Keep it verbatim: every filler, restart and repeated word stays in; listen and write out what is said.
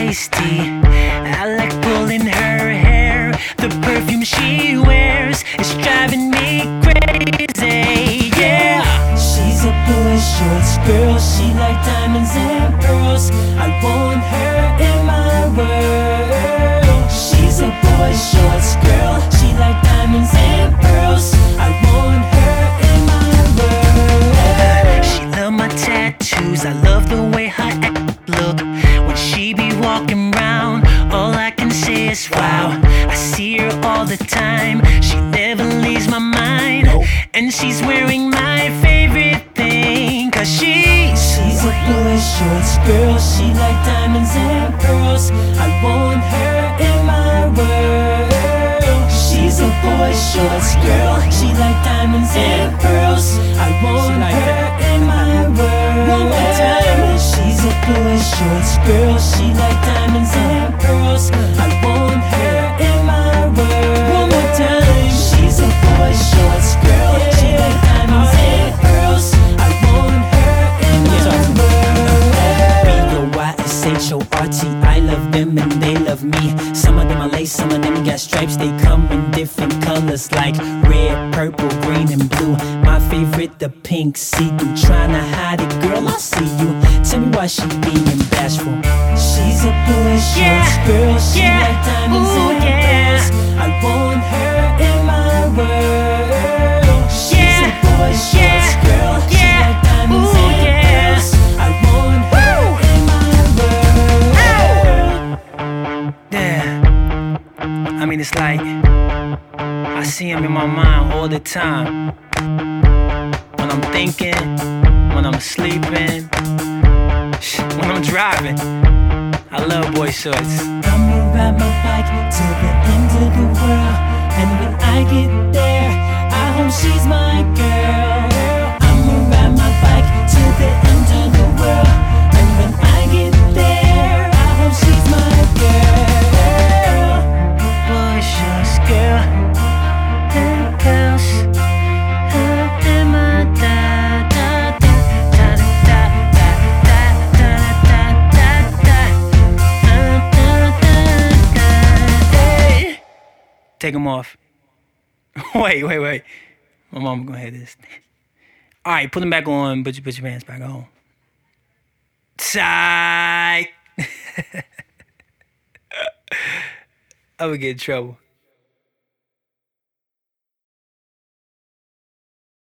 tasty. I like pulling her hair. The perfume she wears is driving me crazy. Yeah, she's a boy shorts girl. She like diamonds and pearls. I want her in my world. She's a boy shorts girl. She like diamonds and pearls. I want her in my world. She love my tattoos. I love the way her ass look when she be walking around. All I can say is wow. I see her all the time. She never leaves my mind. And she's wearing my favorite thing, cause she's She's a boy shorts girl. She like diamonds and pearls. I want her in my world. She's a boy shorts girl. She like diamonds and pearls. I want like her that. in my world. One more time. She's a boy shorts girl. She like diamonds and pearls. I want her in my world. One more time. She's a boy shorts girl. She like diamonds and pearls. I want her in my world. B O Y S H O R T. I love them and they love me. Some of them are lace, some of them got stripes. They come in different colors like red, purple, green, and blue. My favorite, the pink see-through. Tryna hide it, girl, I see you. Tell me why she being bashful. She's a boy shorts yeah, girl. She yeah. like diamonds Ooh, and yeah. pearls. I want her in my world. She's yeah. a boy shorts yeah. girl. Yeah. She like diamonds Ooh, and yeah. pearls. I want her Woo. in my world. Yeah. I mean, it's like I see him in my mind all the time. When I'm thinking, when I'm sleeping, when I'm driving. I love boy shorts. I'ma ride my bike to the end of the world, and when I get there, I hope she's my girl. I'ma ride my bike to the end of the world, and when I get there, I hope she's my girl. Boy shorts girl, and girls, uh, and my da da da da da da da da da da da. Take them off. Wait, wait, wait. My mama gonna hear this. All right, put them back on. Put your, put your pants back on. Tight. I would get in trouble.